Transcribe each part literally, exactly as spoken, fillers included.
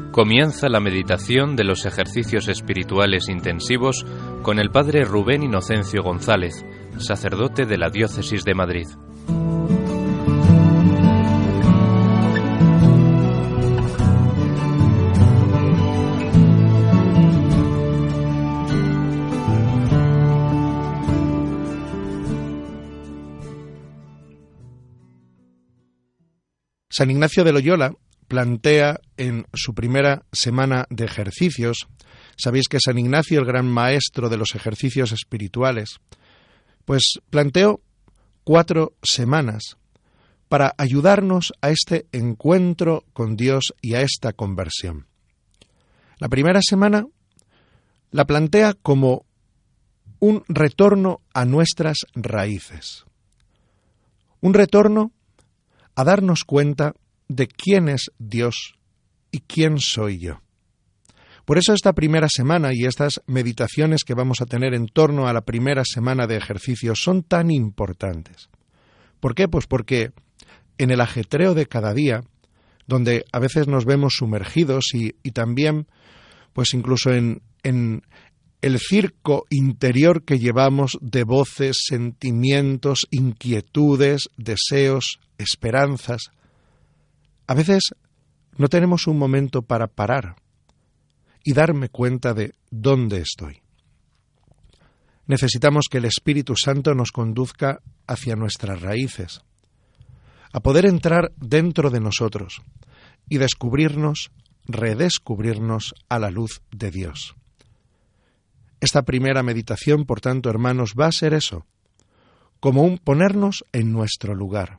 Comienza la meditación de los ejercicios espirituales intensivos con el Padre Rubén Inocencio González, sacerdote de la Diócesis de Madrid. San Ignacio de Loyola plantea en su primera semana de ejercicios, sabéis que San Ignacio, el gran maestro de los ejercicios espirituales, pues planteó cuatro semanas para ayudarnos a este encuentro con Dios y a esta conversión. La primera semana la plantea como un retorno a nuestras raíces, un retorno a darnos cuenta de quién es Dios y quién soy yo. Por eso esta primera semana y estas meditaciones que vamos a tener en torno a la primera semana de ejercicios son tan importantes. ¿Por qué? Pues porque en el ajetreo de cada día, donde a veces nos vemos sumergidos y, y también, pues incluso en, en el circo interior que llevamos de voces, sentimientos, inquietudes, deseos, esperanzas, a veces no tenemos un momento para parar y darme cuenta de dónde estoy. Necesitamos que el Espíritu Santo nos conduzca hacia nuestras raíces, a poder entrar dentro de nosotros y descubrirnos, redescubrirnos a la luz de Dios. Esta primera meditación, por tanto, hermanos, va a ser eso, como un ponernos en nuestro lugar.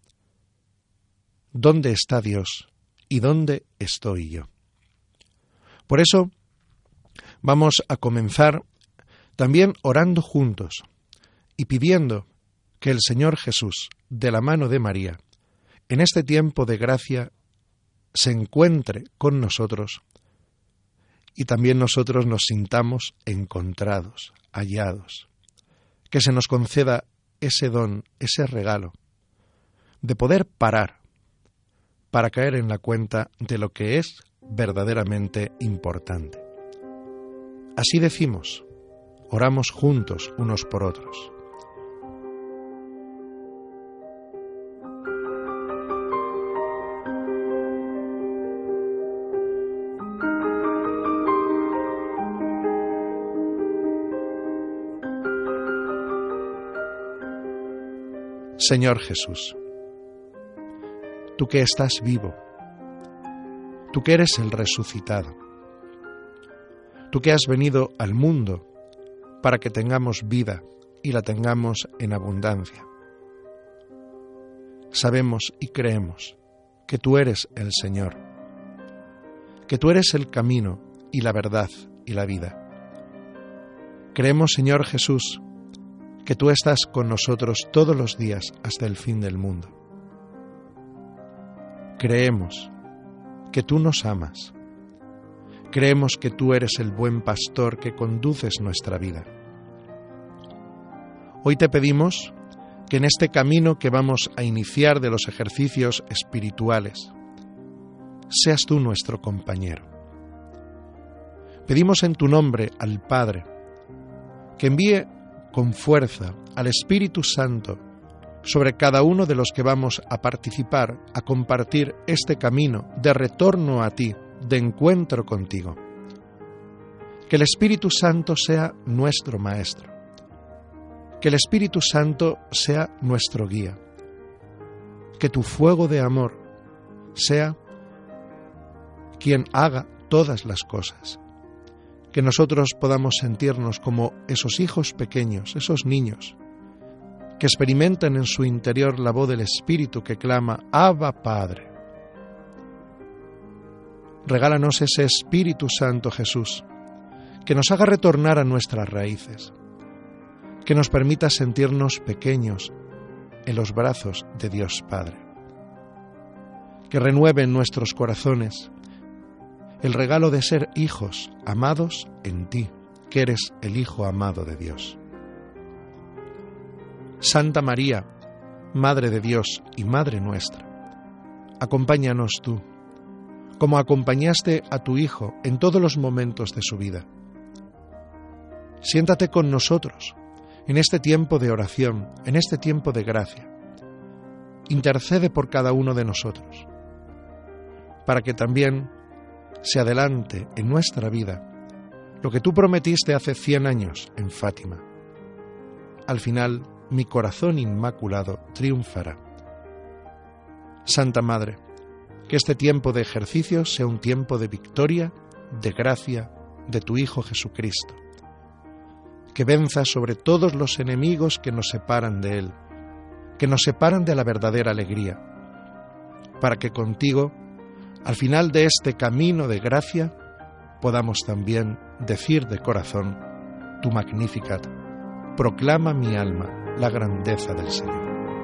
¿Dónde está Dios y dónde estoy yo? Por eso vamos a comenzar también orando juntos y pidiendo que el Señor Jesús, de la mano de María, en este tiempo de gracia, se encuentre con nosotros y también nosotros nos sintamos encontrados, hallados, que se nos conceda ese don, ese regalo, de poder parar para caer en la cuenta de lo que es verdaderamente importante. Así decimos, oramos juntos unos por otros. Señor Jesús, tú que estás vivo, tú que eres el resucitado, tú que has venido al mundo para que tengamos vida y la tengamos en abundancia. Sabemos y creemos que tú eres el Señor, que tú eres el camino y la verdad y la vida. Creemos, Señor Jesús, que tú estás con nosotros todos los días hasta el fin del mundo. Creemos que tú nos amas. Creemos que tú eres el buen pastor que conduces nuestra vida. Hoy te pedimos que en este camino que vamos a iniciar de los ejercicios espirituales, seas tú nuestro compañero. Pedimos en tu nombre al Padre que envíe con fuerza al Espíritu Santo sobre cada uno de los que vamos a participar, a compartir este camino de retorno a ti, de encuentro contigo. Que el Espíritu Santo sea nuestro Maestro, que el Espíritu Santo sea nuestro guía, que tu fuego de amor sea quien haga todas las cosas, que nosotros podamos sentirnos como esos hijos pequeños, esos niños, que experimentan en su interior la voz del Espíritu que clama, Abba, Padre. Regálanos ese Espíritu Santo, Jesús, que nos haga retornar a nuestras raíces, que nos permita sentirnos pequeños en los brazos de Dios Padre, que renueve en nuestros corazones el regalo de ser hijos amados en ti, que eres el Hijo amado de Dios. Santa María, Madre de Dios y Madre nuestra, acompáñanos tú, como acompañaste a tu Hijo en todos los momentos de su vida. Siéntate con nosotros en este tiempo de oración, en este tiempo de gracia. Intercede por cada uno de nosotros, para que también se adelante en nuestra vida lo que tú prometiste hace cien años en Fátima. Al final, mi corazón inmaculado triunfará. Santa Madre, que este tiempo de ejercicio sea un tiempo de victoria, de gracia, de tu Hijo Jesucristo. Que venza sobre todos los enemigos que nos separan de Él, que nos separan de la verdadera alegría, para que contigo, al final de este camino de gracia, podamos también decir de corazón tu Magnificat, proclama mi alma la grandeza del Señor.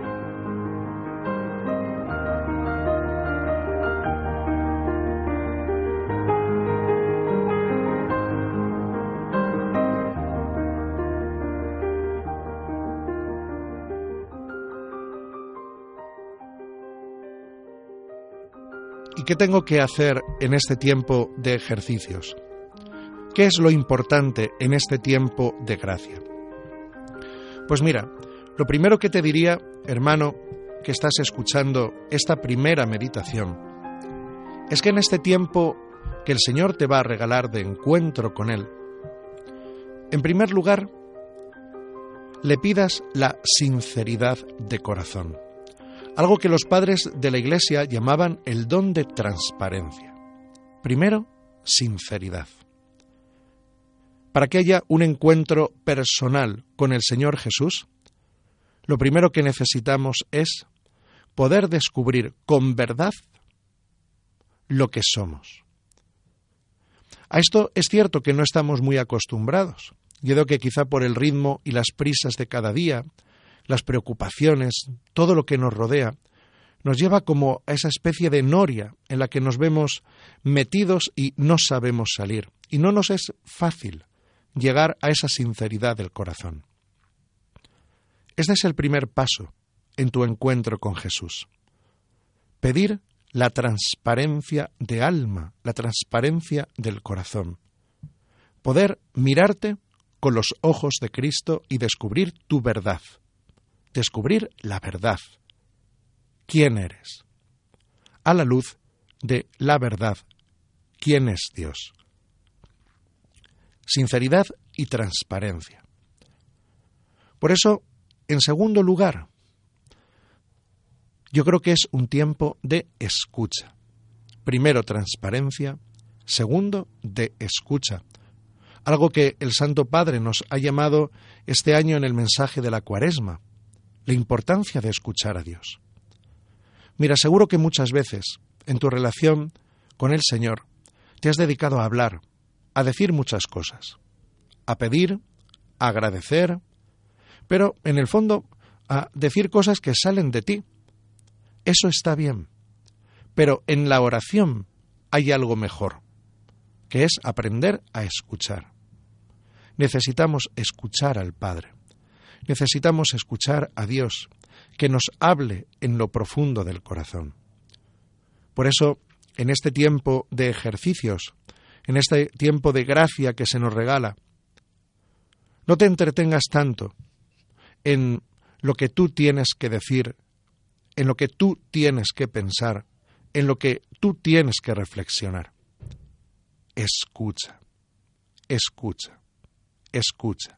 ¿Y qué tengo que hacer en este tiempo de ejercicios? ¿Qué es lo importante en este tiempo de gracia? Pues mira, lo primero que te diría, hermano, que estás escuchando esta primera meditación, es que en este tiempo que el Señor te va a regalar de encuentro con Él, en primer lugar, le pidas la sinceridad de corazón. Algo que los padres de la Iglesia llamaban el don de transparencia. Primero, sinceridad. Para que haya un encuentro personal con el Señor Jesús, lo primero que necesitamos es poder descubrir con verdad lo que somos. A esto es cierto que no estamos muy acostumbrados. Yo creo que quizá por el ritmo y las prisas de cada día, las preocupaciones, todo lo que nos rodea, nos lleva como a esa especie de noria en la que nos vemos metidos y no sabemos salir. Y no nos es fácil llegar a esa sinceridad del corazón. Este es el primer paso en tu encuentro con Jesús. Pedir la transparencia de alma, la transparencia del corazón. Poder mirarte con los ojos de Cristo y descubrir tu verdad. Descubrir la verdad. ¿Quién eres? A la luz de la verdad. ¿Quién es Dios? Sinceridad y transparencia. Por eso, en segundo lugar, yo creo que es un tiempo de escucha. Primero, transparencia. Segundo, de escucha. Algo que el Santo Padre nos ha llamado este año en el mensaje de la Cuaresma. La importancia de escuchar a Dios. Mira, seguro que muchas veces en tu relación con el Señor te has dedicado a hablar, a decir muchas cosas, a pedir, a agradecer, pero en el fondo a decir cosas que salen de ti. Eso está bien, pero en la oración hay algo mejor, que es aprender a escuchar. Necesitamos escuchar al Padre. Necesitamos escuchar a Dios, que nos hable en lo profundo del corazón. Por eso, en este tiempo de ejercicios, en este tiempo de gracia que se nos regala, no te entretengas tanto en lo que tú tienes que decir, en lo que tú tienes que pensar, en lo que tú tienes que reflexionar. Escucha, escucha, escucha.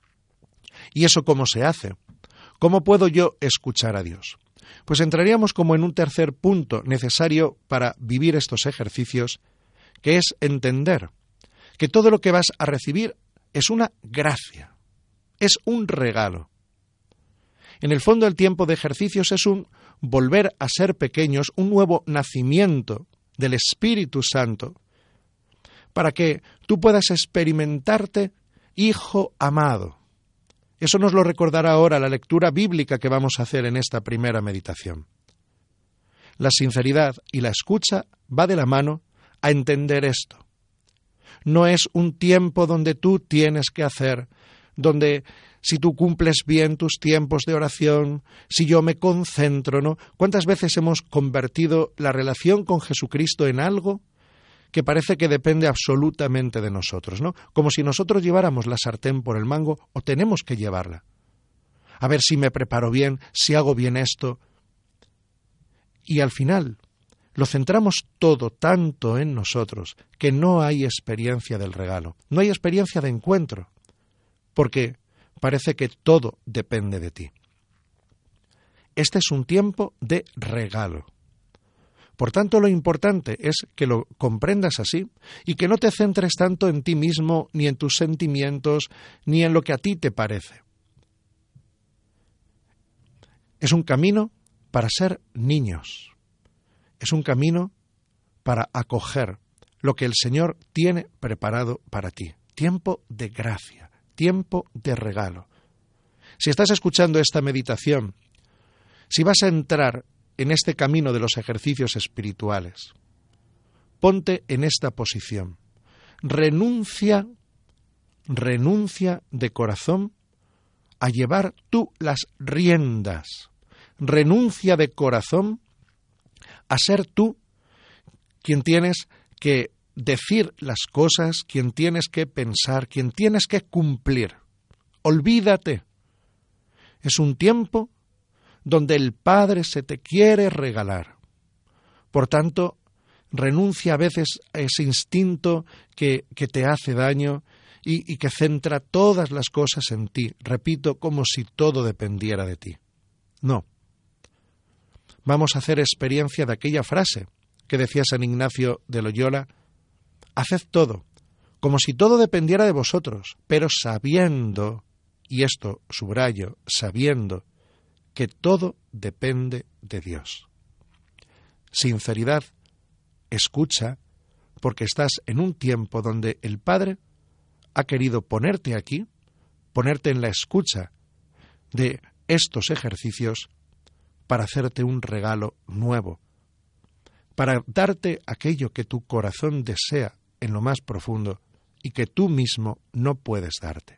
¿Y eso cómo se hace? ¿Cómo puedo yo escuchar a Dios? Pues entraríamos como en un tercer punto necesario para vivir estos ejercicios, que es entender que todo lo que vas a recibir es una gracia, es un regalo. En el fondo, el tiempo de ejercicios es un volver a ser pequeños, un nuevo nacimiento del Espíritu Santo, para que tú puedas experimentarte hijo amado. Eso nos lo recordará ahora la lectura bíblica que vamos a hacer en esta primera meditación. La sinceridad y la escucha va de la mano a entender esto. No es un tiempo donde tú tienes que hacer, donde si tú cumples bien tus tiempos de oración, si yo me concentro, ¿no? ¿Cuántas veces hemos convertido la relación con Jesucristo en algo que parece que depende absolutamente de nosotros, ¿no? Como si nosotros lleváramos la sartén por el mango o tenemos que llevarla. A ver si me preparo bien, si hago bien esto. Y al final lo centramos todo tanto en nosotros que no hay experiencia del regalo, no hay experiencia de encuentro, porque parece que todo depende de ti. Este es un tiempo de regalo. Por tanto, lo importante es que lo comprendas así y que no te centres tanto en ti mismo, ni en tus sentimientos, ni en lo que a ti te parece. Es un camino para ser niños. Es un camino para acoger lo que el Señor tiene preparado para ti. Tiempo de gracia, tiempo de regalo. Si estás escuchando esta meditación, si vas a entrar en este camino de los ejercicios espirituales, ponte en esta posición. Renuncia, renuncia de corazón a llevar tú las riendas. Renuncia de corazón a ser tú quien tienes que decir las cosas, quien tienes que pensar, quien tienes que cumplir. Olvídate. Es un tiempo donde el Padre se te quiere regalar. Por tanto, renuncia a veces a ese instinto que, que te hace daño y, y que centra todas las cosas en ti. Repito, como si todo dependiera de ti. No. Vamos a hacer experiencia de aquella frase que decía San Ignacio de Loyola: haced todo, como si todo dependiera de vosotros, pero sabiendo, y esto subrayo, sabiendo, que todo depende de Dios. Sinceridad, escucha, porque estás en un tiempo donde el Padre ha querido ponerte aquí, ponerte en la escucha de estos ejercicios para hacerte un regalo nuevo, para darte aquello que tu corazón desea en lo más profundo y que tú mismo no puedes darte.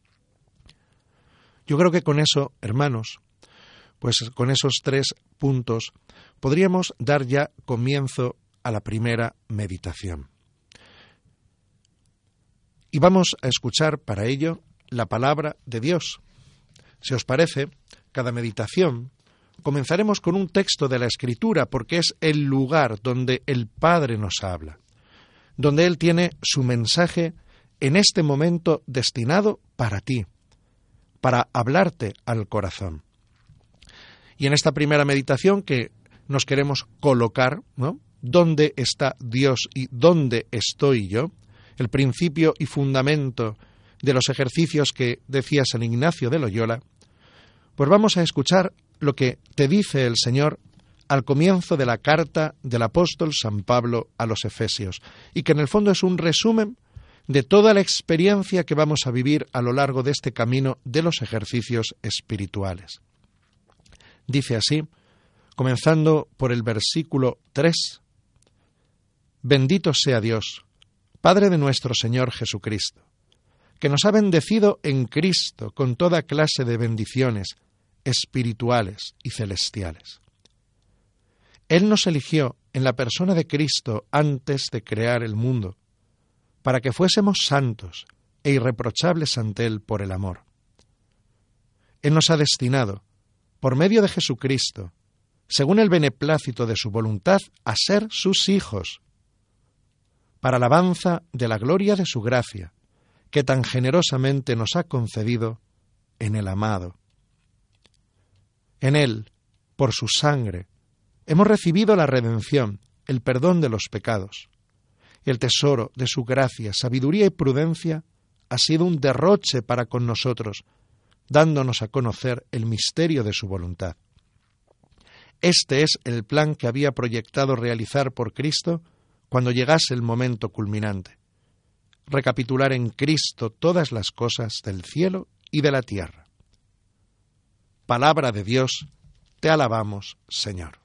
Yo creo que con eso, hermanos, pues con esos tres puntos podríamos dar ya comienzo a la primera meditación. Y vamos a escuchar para ello la palabra de Dios. Si os parece, cada meditación comenzaremos con un texto de la Escritura, porque es el lugar donde el Padre nos habla, donde Él tiene su mensaje en este momento destinado para ti, para hablarte al corazón. Y en esta primera meditación que nos queremos colocar, ¿no?, ¿dónde está Dios y dónde estoy yo?, el principio y fundamento de los ejercicios que decía San Ignacio de Loyola, pues vamos a escuchar lo que te dice el Señor al comienzo de la carta del apóstol San Pablo a los Efesios, y que en el fondo es un resumen de toda la experiencia que vamos a vivir a lo largo de este camino de los ejercicios espirituales. Dice así, comenzando por el versículo tres: Bendito sea Dios, Padre de nuestro Señor Jesucristo, que nos ha bendecido en Cristo con toda clase de bendiciones espirituales y celestiales. Él nos eligió en la persona de Cristo antes de crear el mundo, para que fuésemos santos e irreprochables ante Él por el amor. Él nos ha destinado, por medio de Jesucristo, según el beneplácito de su voluntad, a ser sus hijos, para alabanza de la gloria de su gracia, que tan generosamente nos ha concedido en el amado. En Él, por su sangre, hemos recibido la redención, el perdón de los pecados. El tesoro de su gracia, sabiduría y prudencia ha sido un derroche para con nosotros, dándonos a conocer el misterio de su voluntad. Este es el plan que había proyectado realizar por Cristo cuando llegase el momento culminante: recapitular en Cristo todas las cosas del cielo y de la tierra. Palabra de Dios, te alabamos, Señor.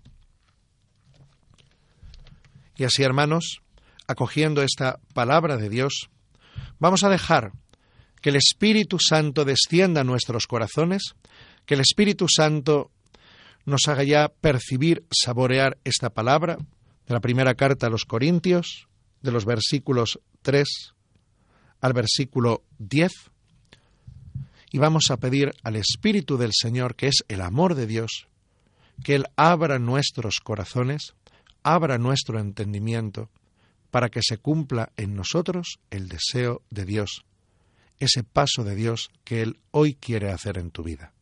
Y así, hermanos, acogiendo esta palabra de Dios, vamos a dejar que el Espíritu Santo descienda a nuestros corazones, que el Espíritu Santo nos haga ya percibir, saborear esta palabra de la primera carta a los Corintios, de los versículos tres al versículo diez, y vamos a pedir al Espíritu del Señor, que es el amor de Dios, que Él abra nuestros corazones, abra nuestro entendimiento, para que se cumpla en nosotros el deseo de Dios, ese paso de Dios que Él hoy quiere hacer en tu vida.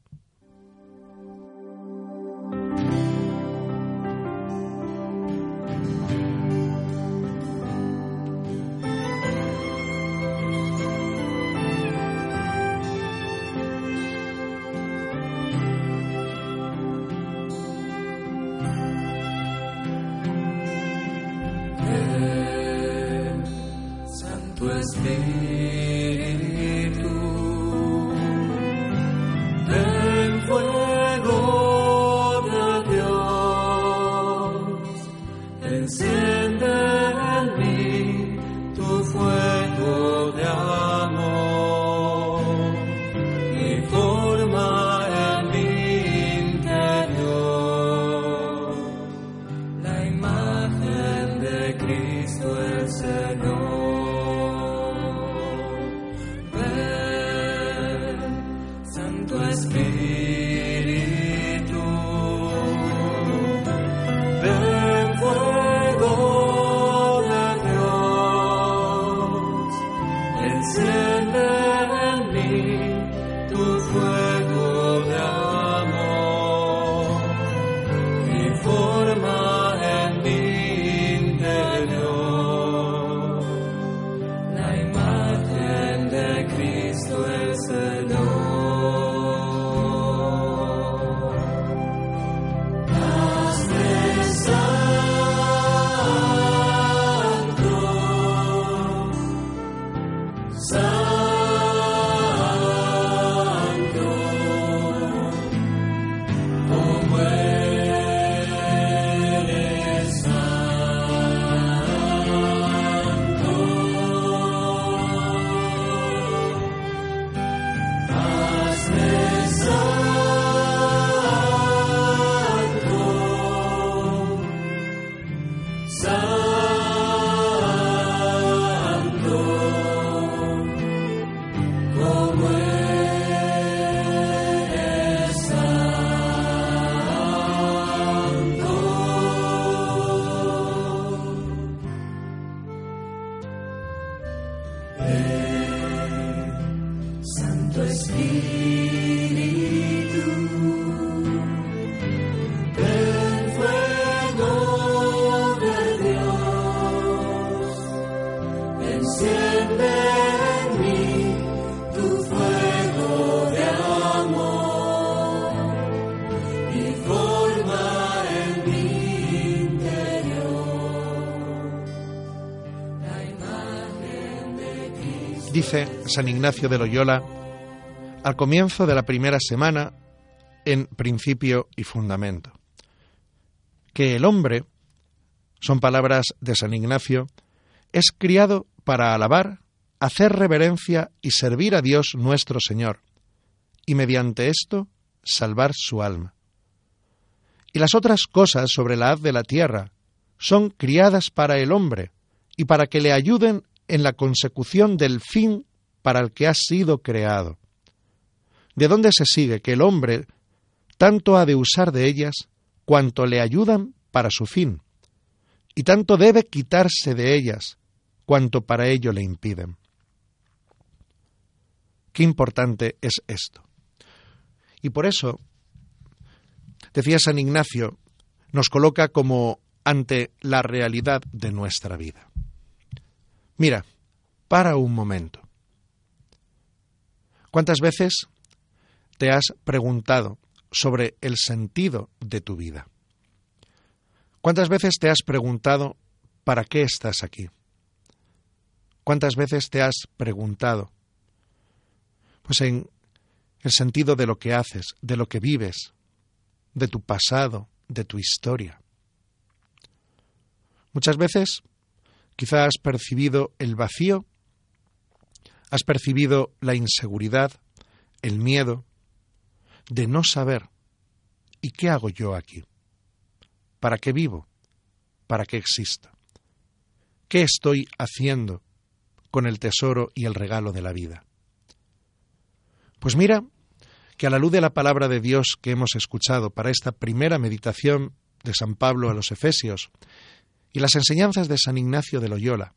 Dice San Ignacio de Loyola, al comienzo de la primera semana, en Principio y Fundamento, que el hombre, son palabras de San Ignacio, es criado para alabar, hacer reverencia y servir a Dios nuestro Señor, y mediante esto salvar su alma. Y las otras cosas sobre la haz de la tierra son criadas para el hombre y para que le ayuden en la consecución del fin para el que ha sido creado. ¿De dónde se sigue que el hombre tanto ha de usar de ellas cuanto le ayudan para su fin, y tanto debe quitarse de ellas cuanto para ello le impiden? Qué importante es esto. Y por eso, decía San Ignacio, nos coloca como ante la realidad de nuestra vida. Mira, para un momento. ¿Cuántas veces te has preguntado sobre el sentido de tu vida? ¿Cuántas veces te has preguntado para qué estás aquí? ¿Cuántas veces te has preguntado, pues en el sentido de lo que haces, de lo que vives, de tu pasado, de tu historia? Muchas veces quizá has percibido el vacío, has percibido la inseguridad, el miedo de no saber ¿y qué hago yo aquí? ¿Para qué vivo? ¿Para qué existo? ¿Qué estoy haciendo con el tesoro y el regalo de la vida? Pues mira que a la luz de la palabra de Dios que hemos escuchado para esta primera meditación de San Pablo a los Efesios y las enseñanzas de San Ignacio de Loyola,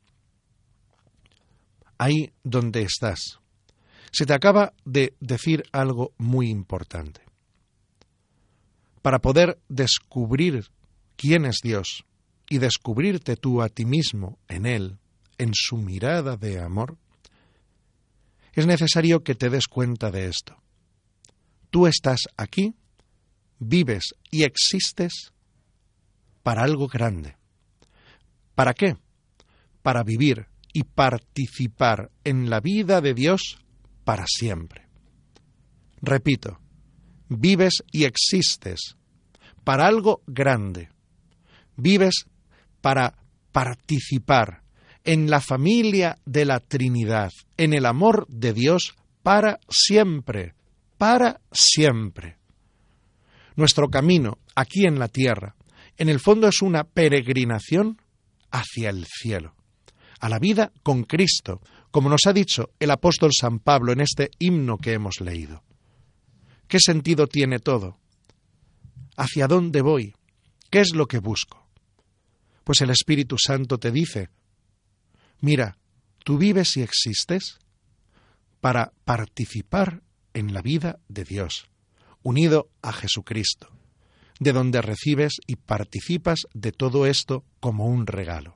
ahí donde estás, se te acaba de decir algo muy importante. Para poder descubrir quién es Dios y descubrirte tú a ti mismo en Él, en su mirada de amor, es necesario que te des cuenta de esto. Tú estás aquí, vives y existes para algo grande. ¿Para qué? Para vivir y participar en la vida de Dios para siempre. Repito, vives y existes para algo grande. Vives para participar en la familia de la Trinidad, en el amor de Dios para siempre, para siempre. Nuestro camino aquí en la tierra, en el fondo es una peregrinación hacia el cielo, a la vida con Cristo, como nos ha dicho el apóstol San Pablo en este himno que hemos leído. ¿Qué sentido tiene todo? ¿Hacia dónde voy? ¿Qué es lo que busco? Pues el Espíritu Santo te dice, mira, tú vives y existes para participar en la vida de Dios, unido a Jesucristo, de donde recibes y participas de todo esto como un regalo.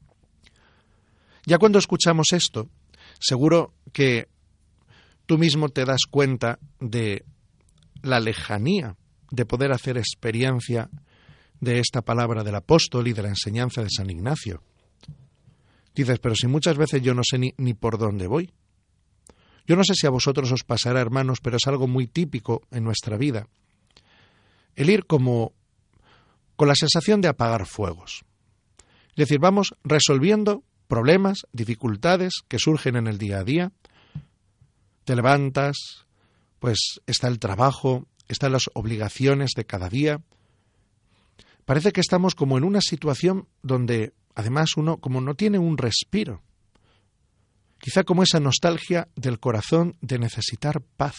Ya cuando escuchamos esto, seguro que tú mismo te das cuenta de la lejanía de poder hacer experiencia de esta palabra del apóstol y de la enseñanza de San Ignacio. Dices, pero si muchas veces yo no sé ni, ni por dónde voy. Yo no sé si a vosotros os pasará, hermanos, pero es algo muy típico en nuestra vida. El ir como con la sensación de apagar fuegos. Es decir, vamos resolviendo problemas, dificultades que surgen en el día a día. Te levantas, pues está el trabajo, están las obligaciones de cada día. Parece que estamos como en una situación donde además uno como no tiene un respiro. Quizá como esa nostalgia del corazón de necesitar paz.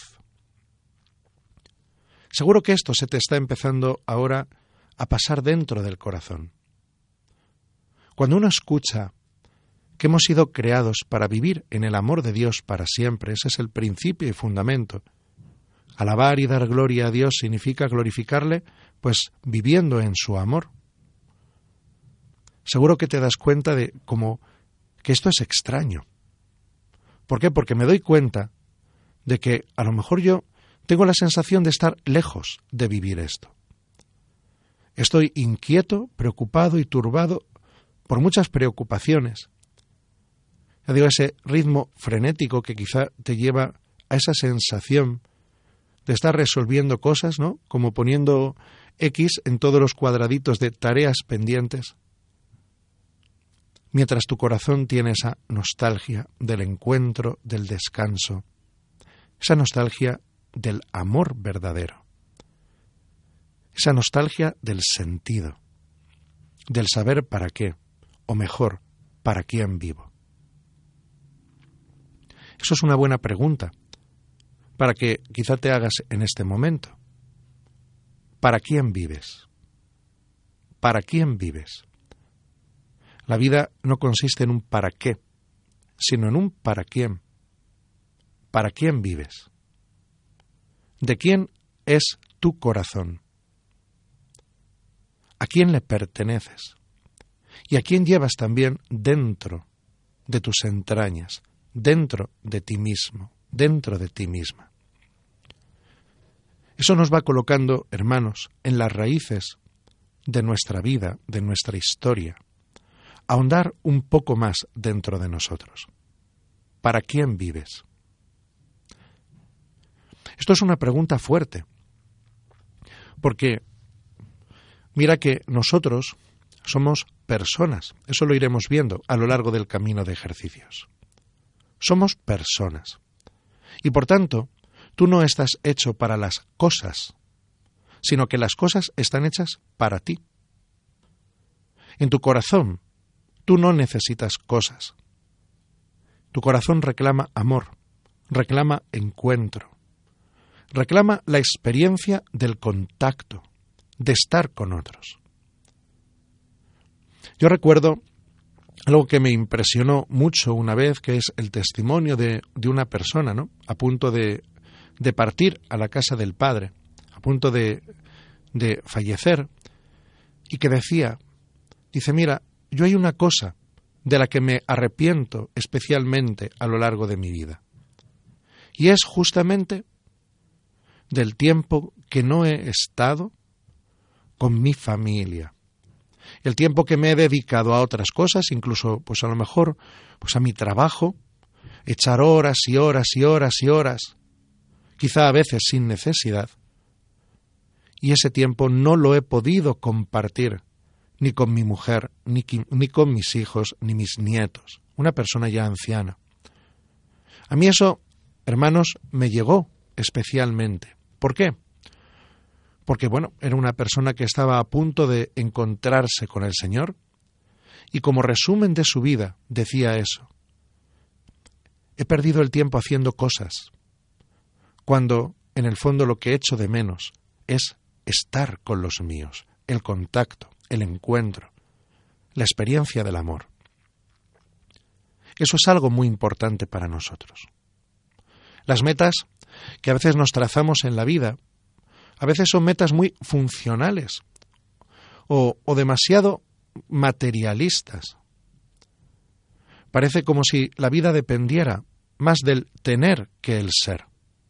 Seguro que esto se te está empezando ahora a pasar dentro del corazón. Cuando uno escucha que hemos sido creados para vivir en el amor de Dios para siempre, ese es el principio y fundamento. Alabar y dar gloria a Dios significa glorificarle, pues viviendo en su amor. Seguro que te das cuenta de como que esto es extraño. ¿Por qué? Porque me doy cuenta de que a lo mejor yo tengo la sensación de estar lejos de vivir esto. Estoy inquieto, preocupado y turbado por muchas preocupaciones. Ya digo, ese ritmo frenético que quizá te lleva a esa sensación de estar resolviendo cosas, ¿no? Como poniendo X en todos los cuadraditos de tareas pendientes. Mientras tu corazón tiene esa nostalgia del encuentro, del descanso, esa nostalgia del amor verdadero, esa nostalgia del sentido, del saber para qué, o mejor, para quién vivo. Eso es una buena pregunta para que quizá te hagas en este momento. ¿Para quién vives? ¿Para quién vives? La vida no consiste en un para qué, sino en un para quién. ¿Para quién vives? ¿De quién es tu corazón? ¿A quién le perteneces? ¿Y a quién llevas también dentro de tus entrañas, dentro de ti mismo, dentro de ti misma? Eso nos va colocando, hermanos, en las raíces de nuestra vida, de nuestra historia, ahondar un poco más dentro de nosotros. ¿Para quién vives? Esto es una pregunta fuerte, porque mira que nosotros somos personas, eso lo iremos viendo a lo largo del camino de ejercicios. Somos personas, y por tanto, tú no estás hecho para las cosas, sino que las cosas están hechas para ti. En tu corazón Tú no necesitas cosas. Tu corazón reclama amor, reclama encuentro, reclama la experiencia del contacto, de estar con otros. Yo recuerdo algo que me impresionó mucho una vez, que es el testimonio de, de una persona, ¿no?, a punto de, de partir a la casa del Padre, a punto de, de fallecer, y que decía, dice, mira, yo hay una cosa de la que me arrepiento especialmente a lo largo de mi vida, y es justamente del tiempo que no he estado con mi familia. El tiempo que me he dedicado a otras cosas, incluso pues a lo mejor pues a mi trabajo, echar horas y horas y horas y horas, quizá a veces sin necesidad. Y ese tiempo no lo he podido compartir ni con mi mujer, ni, ni con mis hijos, ni mis nietos, una persona ya anciana. A mí eso, hermanos, me llegó especialmente. ¿Por qué? Porque, bueno, era una persona que estaba a punto de encontrarse con el Señor y como resumen de su vida decía eso. He perdido el tiempo haciendo cosas, cuando en el fondo lo que echo de menos es estar con los míos, el contacto, el encuentro, la experiencia del amor. Eso es algo muy importante para nosotros. Las metas que a veces nos trazamos en la vida, a veces son metas muy funcionales o, o demasiado materialistas. Parece como si la vida dependiera más del tener que el ser.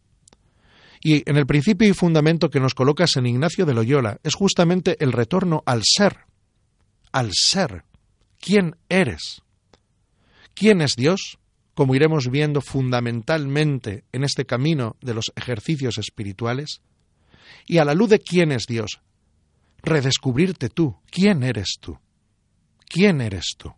Y en el principio y fundamento que nos coloca San Ignacio de Loyola es justamente el retorno al ser, al ser. ¿Quién eres? ¿Quién es Dios? Como iremos viendo fundamentalmente en este camino de los ejercicios espirituales. Y a la luz de quién es Dios, redescubrirte tú. ¿Quién eres tú? ¿Quién eres tú?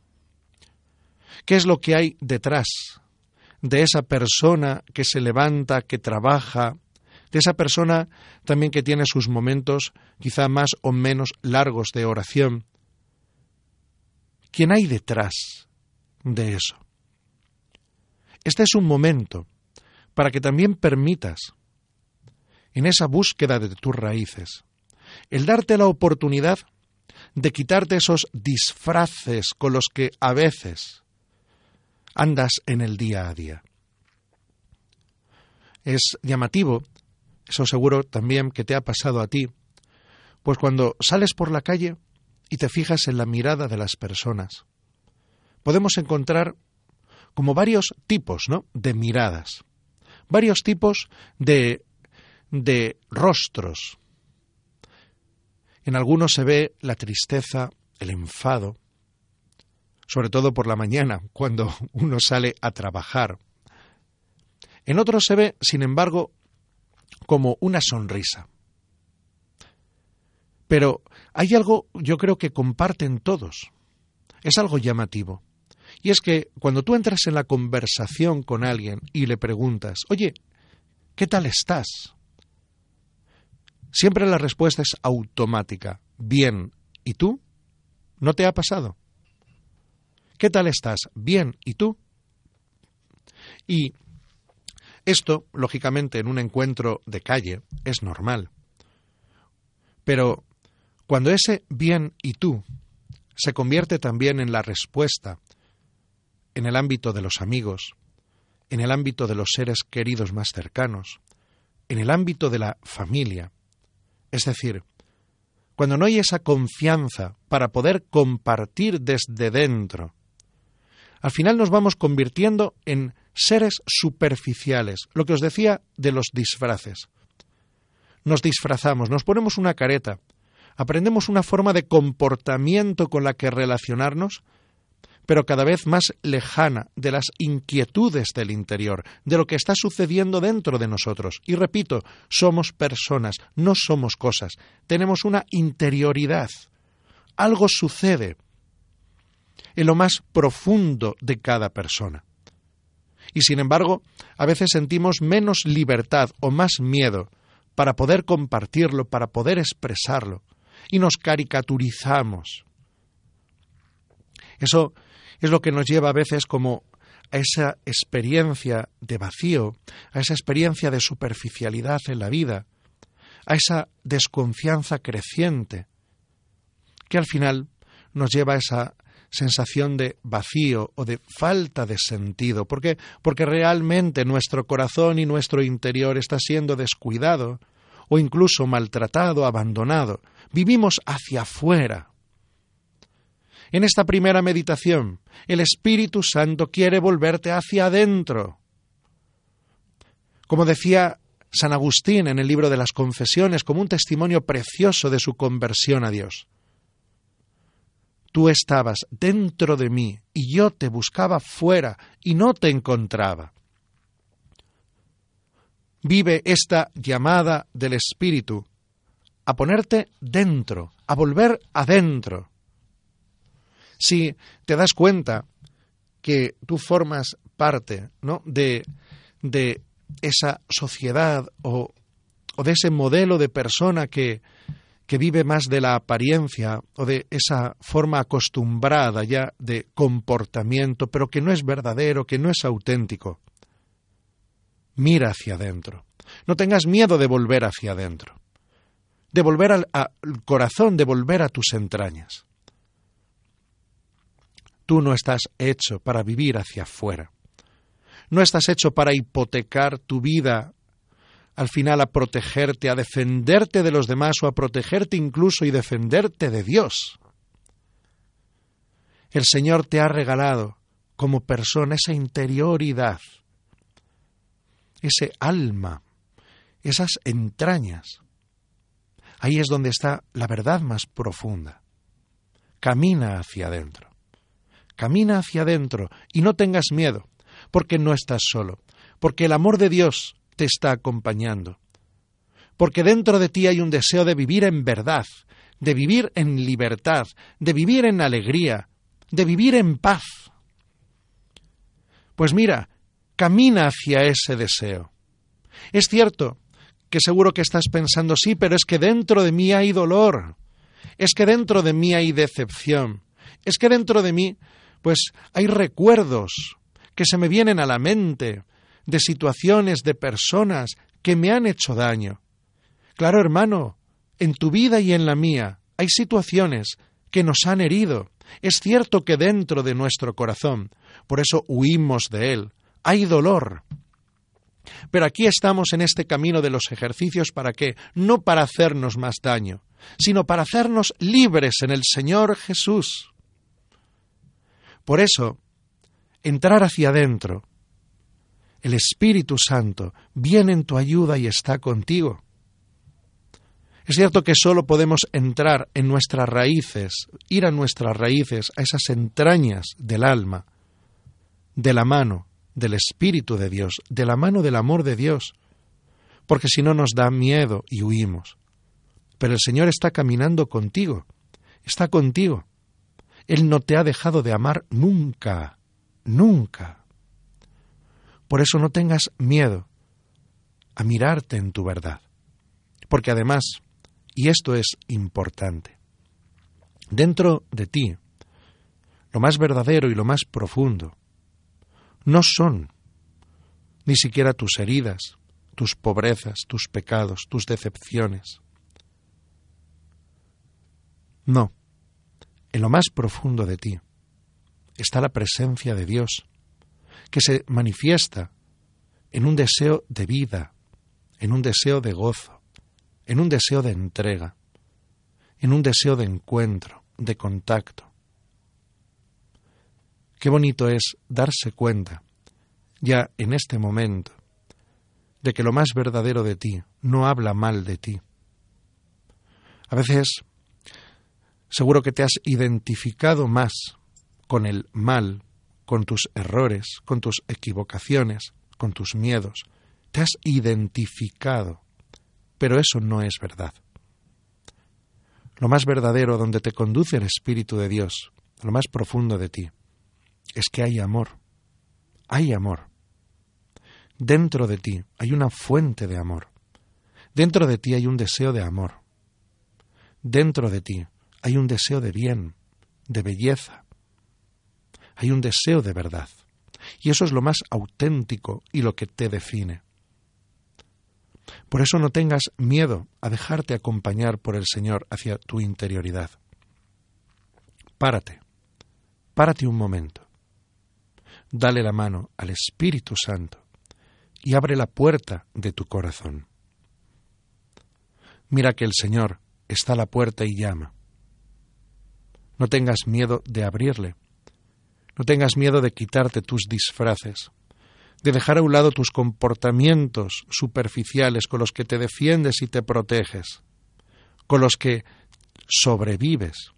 ¿Qué es lo que hay detrás de esa persona que se levanta, que trabaja, de esa persona también que tiene sus momentos quizá más o menos largos de oración? ¿Quién hay detrás de eso? Este es un momento para que también permitas, en esa búsqueda de tus raíces, el darte la oportunidad de quitarte esos disfraces con los que a veces andas en el día a día. Es llamativo, eso seguro también que te ha pasado a ti, pues cuando sales por la calle y te fijas en la mirada de las personas, podemos encontrar como varios tipos, ¿no?, de miradas, varios tipos de, de rostros. En algunos se ve la tristeza, el enfado, sobre todo por la mañana, cuando uno sale a trabajar. En otros se ve, sin embargo, como una sonrisa. Pero hay algo, yo creo que comparten todos. Es algo llamativo. Y es que cuando tú entras en la conversación con alguien y le preguntas, oye, ¿qué tal estás? Siempre la respuesta es automática. Bien. ¿Y tú? ¿No te ha pasado? ¿Qué tal estás? Bien. ¿Y tú? Y esto, lógicamente, en un encuentro de calle es normal. Pero cuando ese bien y tú se convierte también en la respuesta en el ámbito de los amigos, en el ámbito de los seres queridos más cercanos, en el ámbito de la familia, es decir, cuando no hay esa confianza para poder compartir desde dentro, al final nos vamos convirtiendo en seres superficiales, lo que os decía de los disfraces. Nos disfrazamos, nos ponemos una careta, aprendemos una forma de comportamiento con la que relacionarnos, pero cada vez más lejana de las inquietudes del interior, de lo que está sucediendo dentro de nosotros. Y repito, somos personas, no somos cosas, tenemos una interioridad. Algo sucede en lo más profundo de cada persona. Y sin embargo, a veces sentimos menos libertad o más miedo para poder compartirlo, para poder expresarlo, y nos caricaturizamos. Eso es lo que nos lleva a veces como a esa experiencia de vacío, a esa experiencia de superficialidad en la vida, a esa desconfianza creciente, que al final nos lleva a esa sensación de vacío o de falta de sentido. ¿Por qué? Porque realmente nuestro corazón y nuestro interior está siendo descuidado o incluso maltratado, abandonado. Vivimos hacia afuera. En esta primera meditación, el Espíritu Santo quiere volverte hacia adentro. Como decía San Agustín en el libro de las Confesiones, como un testimonio precioso de su conversión a Dios. Tú estabas dentro de mí y yo te buscaba fuera y no te encontraba. Vive esta llamada del Espíritu a ponerte dentro, a volver adentro. Si te das cuenta que tú formas parte, ¿no?, de, de esa sociedad o, o de ese modelo de persona que, que vive más de la apariencia o de esa forma acostumbrada ya de comportamiento, pero que no es verdadero, que no es auténtico, mira hacia adentro. No tengas miedo de volver hacia adentro, de volver al, al corazón, de volver a tus entrañas. Tú no estás hecho para vivir hacia afuera. No estás hecho para hipotecar tu vida, al final a protegerte, a defenderte de los demás o a protegerte incluso y defenderte de Dios. El Señor te ha regalado como persona esa interioridad, ese alma, esas entrañas. Ahí es donde está la verdad más profunda. Camina hacia adentro. Camina hacia adentro y no tengas miedo, porque no estás solo, porque el amor de Dios te está acompañando, porque dentro de ti hay un deseo de vivir en verdad, de vivir en libertad, de vivir en alegría, de vivir en paz. Pues mira, camina hacia ese deseo. Es cierto que seguro que estás pensando, sí, pero es que dentro de mí hay dolor, es que dentro de mí hay decepción, es que dentro de mí pues hay recuerdos que se me vienen a la mente de situaciones, de personas que me han hecho daño. Claro, hermano, en tu vida y en la mía hay situaciones que nos han herido. Es cierto que dentro de nuestro corazón, por eso huimos de él, hay dolor. Pero aquí estamos en este camino de los ejercicios, ¿para qué? No para hacernos más daño, sino para hacernos libres en el Señor Jesús. Por eso, entrar hacia adentro, el Espíritu Santo viene en tu ayuda y está contigo. Es cierto que solo podemos entrar en nuestras raíces, ir a nuestras raíces, a esas entrañas del alma, de la mano del Espíritu de Dios, de la mano del amor de Dios, porque si no nos da miedo y huimos. Pero el Señor está caminando contigo, está contigo. Él no te ha dejado de amar nunca, nunca. Por eso no tengas miedo a mirarte en tu verdad. Porque además, y esto es importante, dentro de ti, lo más verdadero y lo más profundo, no son ni siquiera tus heridas, tus pobrezas, tus pecados, tus decepciones. No. En lo más profundo de ti está la presencia de Dios, que se manifiesta en un deseo de vida, en un deseo de gozo, en un deseo de entrega, en un deseo de encuentro, de contacto. Qué bonito es darse cuenta, ya en este momento, de que lo más verdadero de ti no habla mal de ti. A veces seguro que te has identificado más con el mal, con tus errores, con tus equivocaciones, con tus miedos. Te has identificado, pero eso no es verdad. Lo más verdadero, donde te conduce el Espíritu de Dios, lo más profundo de ti, es que hay amor. Hay amor. Dentro de ti hay una fuente de amor. Dentro de ti hay un deseo de amor. Dentro de ti hay un deseo de bien, de belleza. Hay un deseo de verdad. Y eso es lo más auténtico y lo que te define. Por eso no tengas miedo a dejarte acompañar por el Señor hacia tu interioridad. Párate, párate un momento. Dale la mano al Espíritu Santo y abre la puerta de tu corazón. Mira que el Señor está a la puerta y llama. No tengas miedo de abrirle. No tengas miedo de quitarte tus disfraces, de dejar a un lado tus comportamientos superficiales con los que te defiendes y te proteges, con los que sobrevives.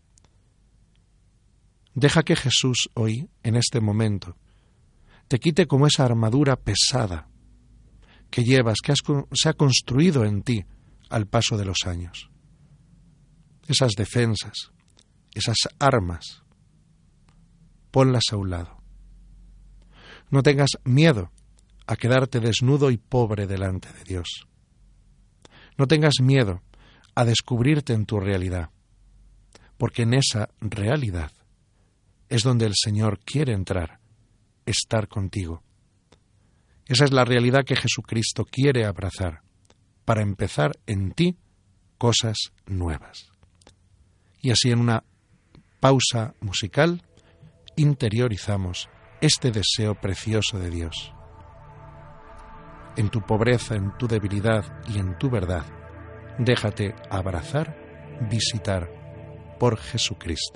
Deja que Jesús hoy, en este momento, te quite como esa armadura pesada que llevas, que has, se ha construido en ti al paso de los años. Esas defensas, esas armas, ponlas a un lado. No tengas miedo a quedarte desnudo y pobre delante de Dios. No tengas miedo a descubrirte en tu realidad, porque en esa realidad es donde el Señor quiere entrar, estar contigo. Esa es la realidad que Jesucristo quiere abrazar, para empezar en ti cosas nuevas. Y así, en una pausa musical, interiorizamos este deseo precioso de Dios. En tu pobreza, en tu debilidad y en tu verdad, déjate abrazar, visitar por Jesucristo.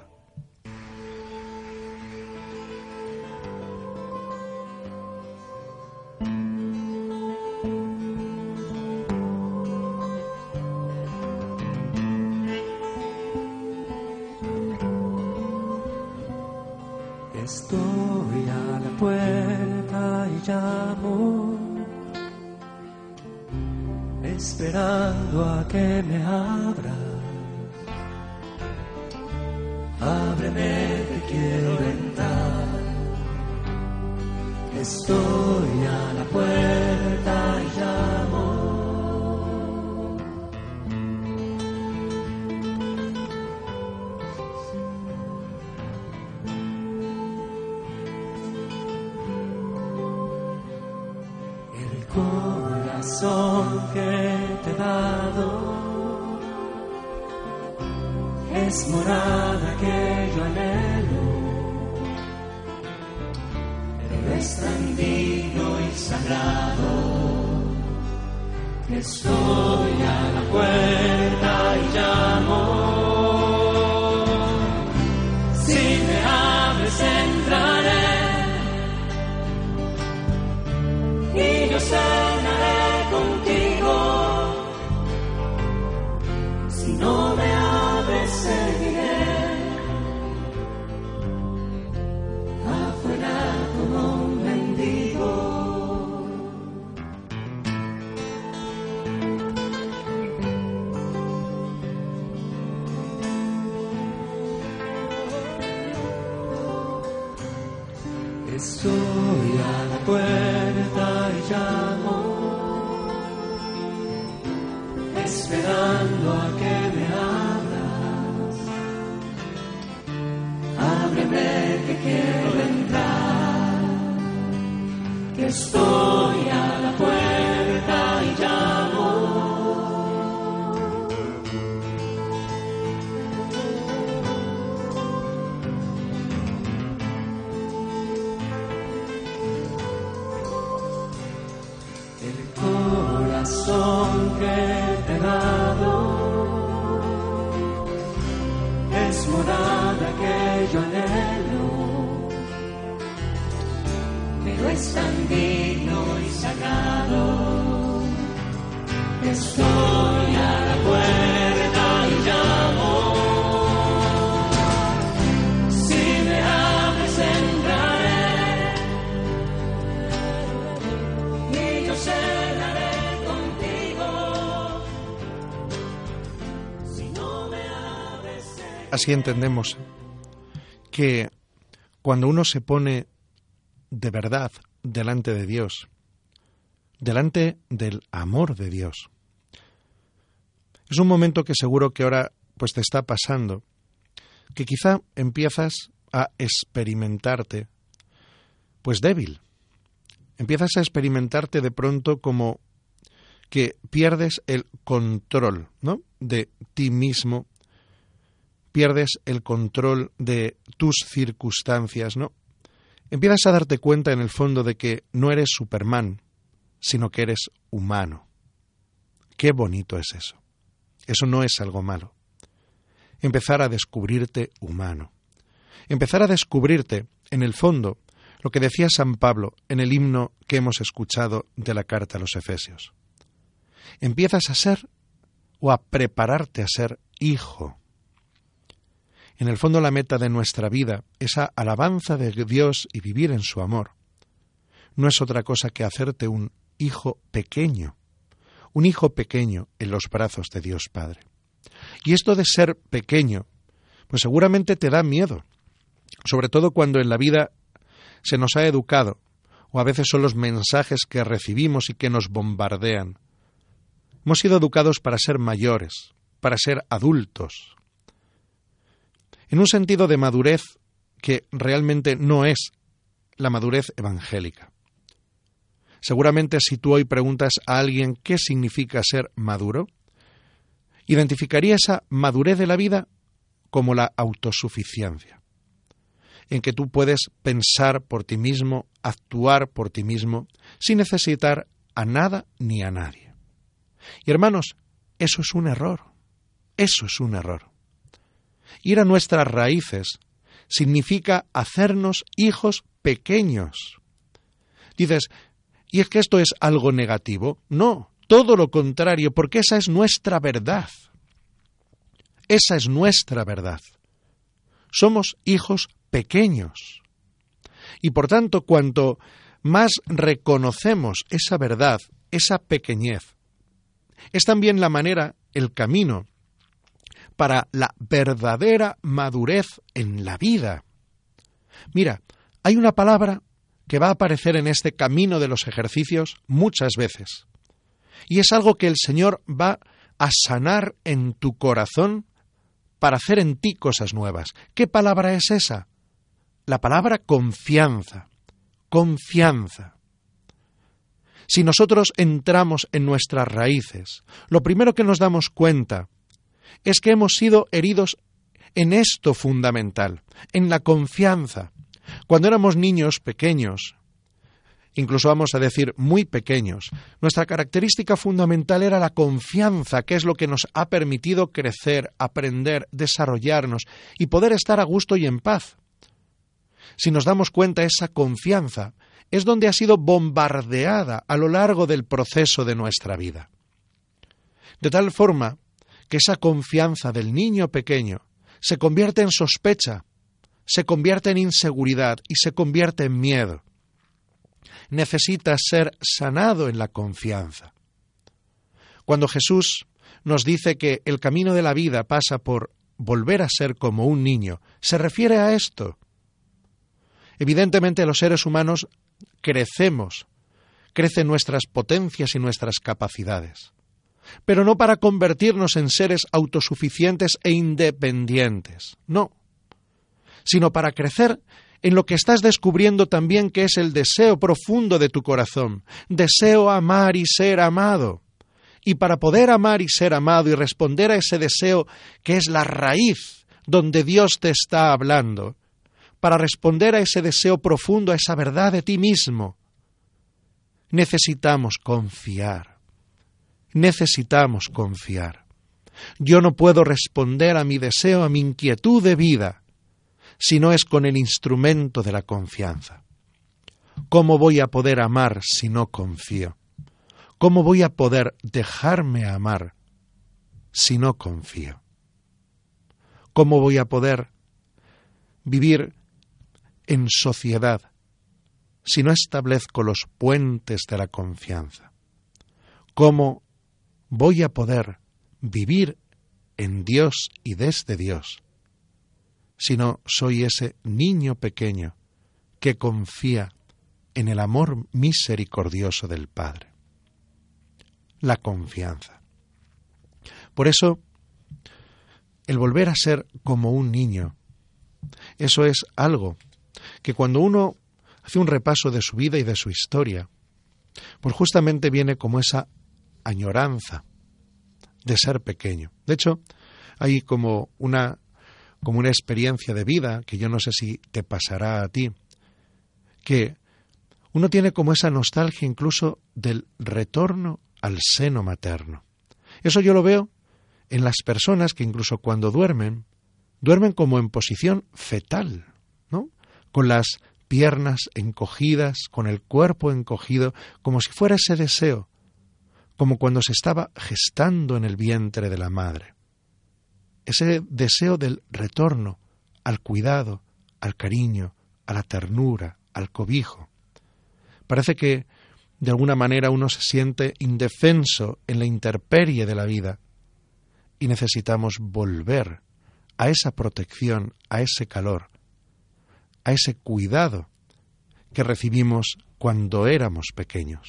Estoy a la puerta y llamo, esperando a que me abras. Ábreme que quiero entrar. Estoy a la puerta y llamo. Corazón que te he dado es morada que yo anhelo, pero es tan digno y sagrado que estoy a la puerta y llamo. Si me abres entraré y yo cenaré contigo. Si no me abres, seguiré afuera como un mendigo. Estoy a la puerta y llamo, esperando a que me abras. Ábreme que quiero entrar, que estoy a la puerta y llamo. Corazón que te he dado es morada que yo anhelo, pero es tan digno y sagrado que estoy a la puerta y llamo. Si me abres entraré y yo cenaré. Así entendemos que cuando uno se pone de verdad delante de Dios, delante del amor de Dios, es un momento que seguro que ahora pues te está pasando, que quizá empiezas a experimentarte pues débil. Empiezas a experimentarte de pronto como que pierdes el control, ¿no?, de ti mismo, pierdes el control de tus circunstancias, ¿no? Empiezas a darte cuenta en el fondo de que no eres Superman, sino que eres humano. Qué bonito es eso. Eso no es algo malo. Empezar a descubrirte humano. Empezar a descubrirte, en el fondo, lo que decía San Pablo en el himno que hemos escuchado de la carta a los Efesios. Empiezas a ser o a prepararte a ser hijo. En el fondo, la meta de nuestra vida, esa alabanza de Dios y vivir en su amor, no es otra cosa que hacerte un hijo pequeño, un hijo pequeño en los brazos de Dios Padre. Y esto de ser pequeño, pues seguramente te da miedo, sobre todo cuando en la vida se nos ha educado, o a veces son los mensajes que recibimos y que nos bombardean. Hemos sido educados para ser mayores, para ser adultos, en un sentido de madurez que realmente no es la madurez evangélica. Seguramente si tú hoy preguntas a alguien qué significa ser maduro, identificaría esa madurez de la vida como la autosuficiencia, en que tú puedes pensar por ti mismo, actuar por ti mismo, sin necesitar a nada ni a nadie. Y hermanos, eso es un error, eso es un error. Ir a nuestras raíces significa hacernos hijos pequeños. Dices, ¿y es que esto es algo negativo? No, todo lo contrario, porque esa es nuestra verdad. Esa es nuestra verdad. Somos hijos pequeños. Y por tanto, cuanto más reconocemos esa verdad, esa pequeñez, es también la manera, el camino, para la verdadera madurez en la vida. Mira, hay una palabra que va a aparecer en este camino de los ejercicios muchas veces. Y es algo que el Señor va a sanar en tu corazón para hacer en ti cosas nuevas. ¿Qué palabra es esa? La palabra confianza. Confianza. Si nosotros entramos en nuestras raíces, lo primero que nos damos cuenta es que hemos sido heridos en esto fundamental, en la confianza. Cuando éramos niños pequeños, incluso vamos a decir muy pequeños, nuestra característica fundamental era la confianza, que es lo que nos ha permitido crecer, aprender, desarrollarnos y poder estar a gusto y en paz. Si nos damos cuenta, esa confianza es donde ha sido bombardeada a lo largo del proceso de nuestra vida. De tal forma que esa confianza del niño pequeño se convierte en sospecha, se convierte en inseguridad y se convierte en miedo. Necesita ser sanado en la confianza. Cuando Jesús nos dice que el camino de la vida pasa por volver a ser como un niño, se refiere a esto. Evidentemente los seres humanos crecemos, crecen nuestras potencias y nuestras capacidades, pero no para convertirnos en seres autosuficientes e independientes, no, sino para crecer en lo que estás descubriendo también, que es el deseo profundo de tu corazón, deseo amar y ser amado. Y para poder amar y ser amado y responder a ese deseo que es la raíz donde Dios te está hablando, para responder a ese deseo profundo, a esa verdad de ti mismo, necesitamos confiar. Necesitamos confiar. Yo no puedo responder a mi deseo, a mi inquietud de vida, si no es con el instrumento de la confianza. ¿Cómo voy a poder amar si no confío? ¿Cómo voy a poder dejarme amar si no confío? ¿Cómo voy a poder vivir en sociedad si no establezco los puentes de la confianza? ¿Cómo voy a poder vivir en Dios y desde Dios si no soy ese niño pequeño que confía en el amor misericordioso del Padre? La confianza. Por eso, el volver a ser como un niño, eso es algo que cuando uno hace un repaso de su vida y de su historia, pues justamente viene como esa añoranza de ser pequeño. De hecho, hay como una, como una experiencia de vida, que yo no sé si te pasará a ti, que uno tiene como esa nostalgia incluso del retorno al seno materno. Eso yo lo veo en las personas que incluso cuando duermen, duermen como en posición fetal, ¿no? Con las piernas encogidas, con el cuerpo encogido, como si fuera ese deseo, como cuando se estaba gestando en el vientre de la madre. Ese deseo del retorno al cuidado, al cariño, a la ternura, al cobijo. Parece que de alguna manera uno se siente indefenso en la intemperie de la vida y necesitamos volver a esa protección, a ese calor, a ese cuidado que recibimos cuando éramos pequeños.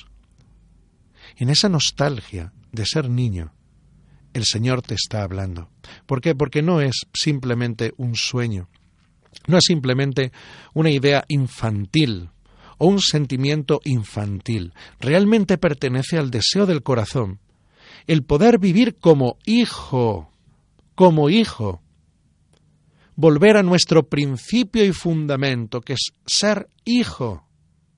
En esa nostalgia de ser niño, el Señor te está hablando. ¿Por qué? Porque no es simplemente un sueño, no es simplemente una idea infantil o un sentimiento infantil. Realmente pertenece al deseo del corazón, el poder vivir como hijo, como hijo. Volver a nuestro principio y fundamento, que es ser hijo.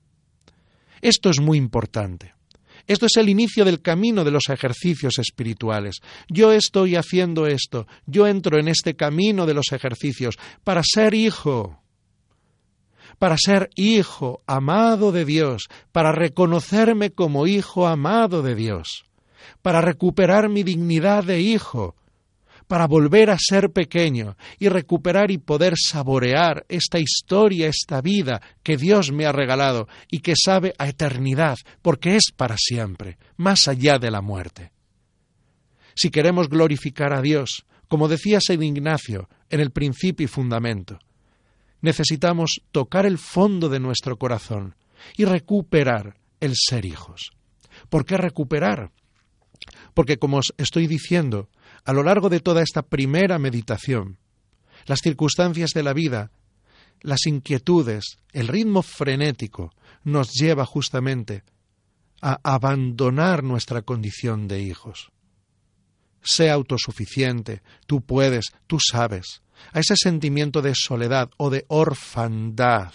Esto es muy importante. Esto es el inicio del camino de los ejercicios espirituales. Yo estoy haciendo esto, yo entro en este camino de los ejercicios para ser hijo, para ser hijo amado de Dios, para reconocerme como hijo amado de Dios, para recuperar mi dignidad de hijo, para volver a ser pequeño y recuperar y poder saborear esta historia, esta vida que Dios me ha regalado y que sabe a eternidad, porque es para siempre, más allá de la muerte. Si queremos glorificar a Dios, como decía San Ignacio en el principio y fundamento, necesitamos tocar el fondo de nuestro corazón y recuperar el ser hijos. ¿Por qué recuperar? Porque, como os estoy diciendo, a lo largo de toda esta primera meditación, las circunstancias de la vida, las inquietudes, el ritmo frenético, nos lleva justamente a abandonar nuestra condición de hijos. Sé autosuficiente, tú puedes, tú sabes, a ese sentimiento de soledad o de orfandad.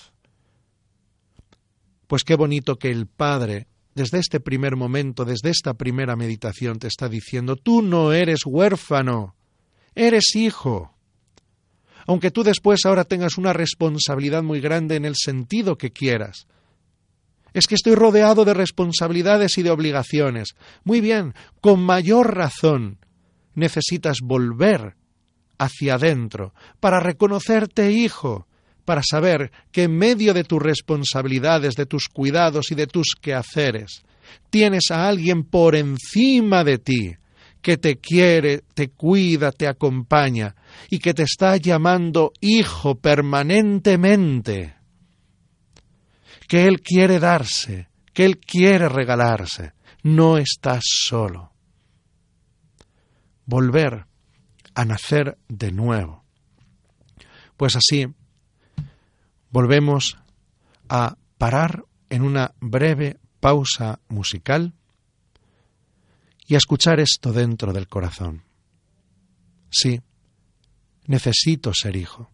Pues qué bonito que el Padre, desde este primer momento, desde esta primera meditación, te está diciendo, tú no eres huérfano, eres hijo. Aunque tú después ahora tengas una responsabilidad muy grande en el sentido que quieras. Es que estoy rodeado de responsabilidades y de obligaciones. Muy bien, con mayor razón necesitas volver hacia adentro para reconocerte hijo, para saber que en medio de tus responsabilidades, de tus cuidados y de tus quehaceres, tienes a alguien por encima de ti que te quiere, te cuida, te acompaña y que te está llamando hijo permanentemente, que Él quiere darse, que Él quiere regalarse. No estás solo. Volver a nacer de nuevo. Pues así, volvemos a parar en una breve pausa musical y a escuchar esto dentro del corazón. Sí, necesito ser hijo.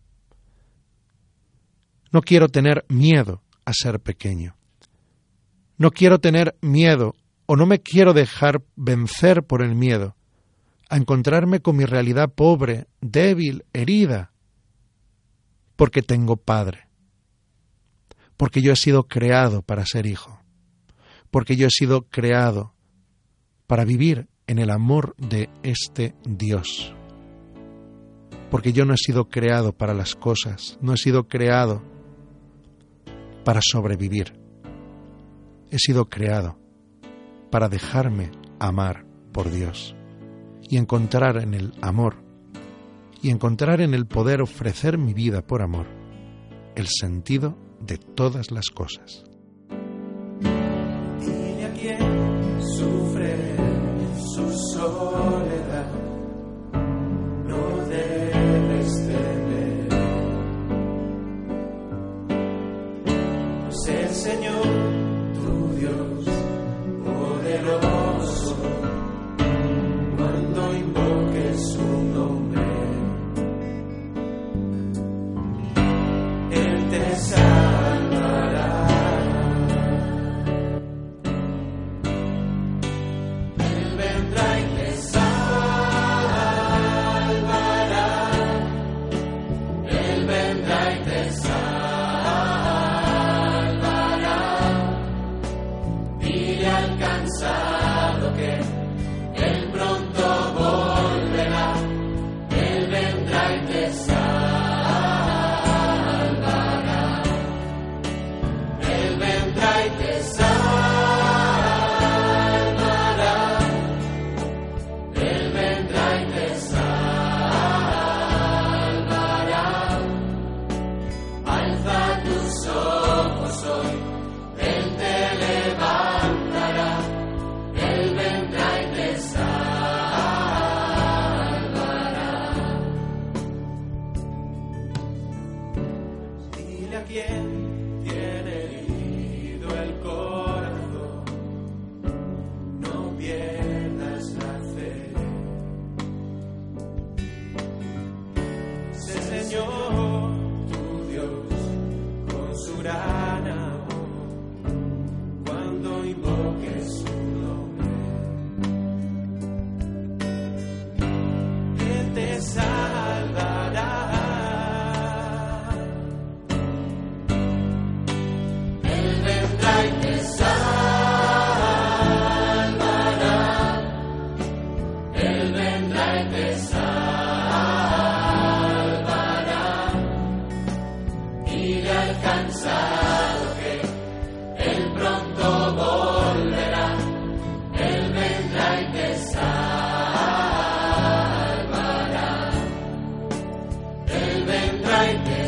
No quiero tener miedo a ser pequeño. No quiero tener miedo o no me quiero dejar vencer por el miedo a encontrarme con mi realidad pobre, débil, herida, porque tengo Padre. Porque yo he sido creado para ser hijo, porque yo he sido creado para vivir en el amor de este Dios, porque yo no he sido creado para las cosas, no he sido creado para sobrevivir, he sido creado para dejarme amar por Dios y encontrar en el amor y encontrar en el poder ofrecer mi vida por amor el sentido de todas las cosas. Dile a quien sufre su soledad, no debes temer, pues Señor, tu Dios poderoso, cuando invoques su nombre, Él te salvará. Él vendrá y te salvará. Él vendrá y te salvará. Dile al cansado que Él pronto volverá. Él vendrá y te salvará. Él vendrá y te salvará. Él vendrá y te salvará. Alza tus ojos hoy, Él te levantará. Él vendrá y te salvará. Dile a quien tiene herido el corazón, no pierdas la fe. Sé Señor, tu Dios, con su gran amor, cuando invoques su nombre, Él te salvará. Él vendrá y te salvará. Él vendrá y te salvará. Dile al cansado que Él pronto volverá. Él vendrá y te salvará. Él vendrá y te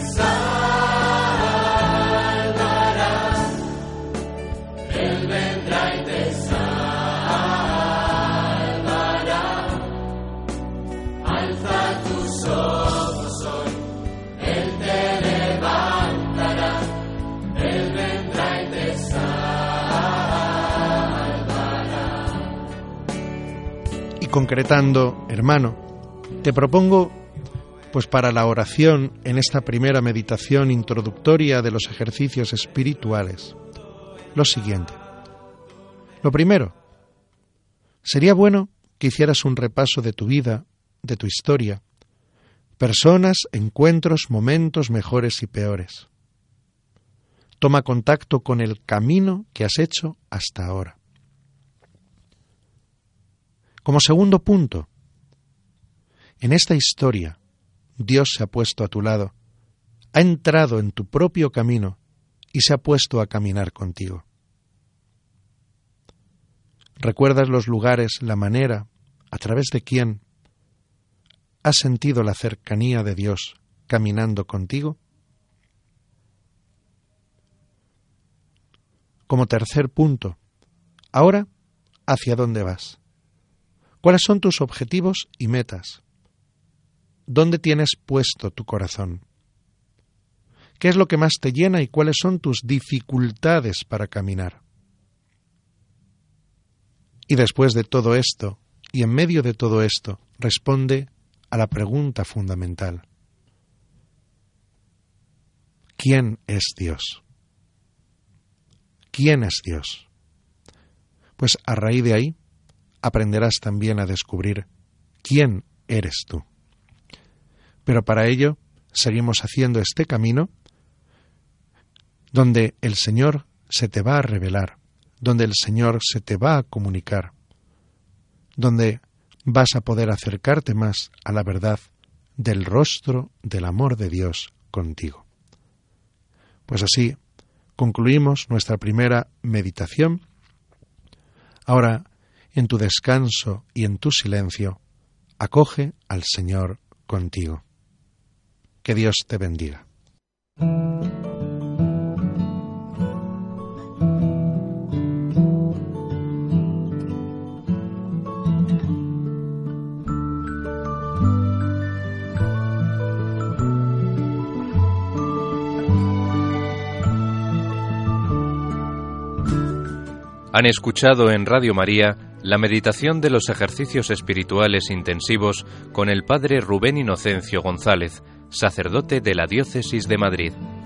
salvará. Él vendrá y te salvará. Alza tus ojos hoy, Él te levantará. Él vendrá y te salvará. Y concretando, hermano, te propongo, pues para la oración en esta primera meditación introductoria de los ejercicios espirituales, lo siguiente. Lo primero, sería bueno que hicieras un repaso de tu vida, de tu historia, personas, encuentros, momentos mejores y peores. Toma contacto con el camino que has hecho hasta ahora. Como segundo punto, en esta historia, Dios se ha puesto a tu lado, ha entrado en tu propio camino y se ha puesto a caminar contigo. ¿Recuerdas los lugares, la manera, a través de quién has sentido la cercanía de Dios caminando contigo? Como tercer punto, ahora, ¿hacia dónde vas? ¿Cuáles son tus objetivos y metas? ¿Dónde tienes puesto tu corazón? ¿Qué es lo que más te llena y cuáles son tus dificultades para caminar? Y después de todo esto, y en medio de todo esto, responde a la pregunta fundamental. ¿Quién es Dios? ¿Quién es Dios? Pues a raíz de ahí aprenderás también a descubrir quién eres tú. Pero para ello seguimos haciendo este camino donde el Señor se te va a revelar, donde el Señor se te va a comunicar, donde vas a poder acercarte más a la verdad del rostro del amor de Dios contigo. Pues así concluimos nuestra primera meditación. Ahora, en tu descanso y en tu silencio, acoge al Señor contigo. Que Dios te bendiga. Han escuchado en Radio María la meditación de los ejercicios espirituales intensivos con el padre Rubén Inocencio González, sacerdote de la Diócesis de Madrid.